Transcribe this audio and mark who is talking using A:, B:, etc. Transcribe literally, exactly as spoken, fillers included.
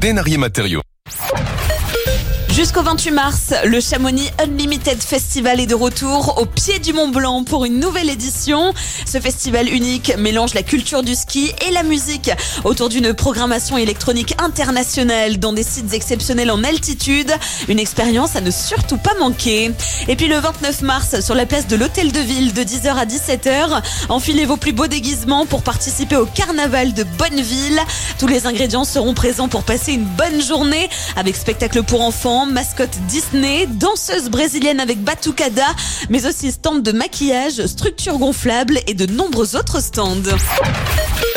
A: Denarier Matériaux.
B: Jusqu'au vingt-huit mars, le Chamonix Unlimited Festival est de retour au pied du Mont Blanc pour une nouvelle édition. Ce festival unique mélange la culture du ski et la musique autour d'une programmation électronique internationale dans des sites exceptionnels en altitude. Une expérience à ne surtout pas manquer. Et puis le vingt-neuf mars, sur la place de l'Hôtel de Ville de dix heures à dix-sept heures, enfilez vos plus beaux déguisements pour participer au carnaval de Bonneville. Tous les ingrédients seront présents pour passer une bonne journée avec spectacle pour enfants, mascotte Disney, danseuse brésilienne avec batucada, mais aussi stand de maquillage, structures gonflables et de nombreux autres stands.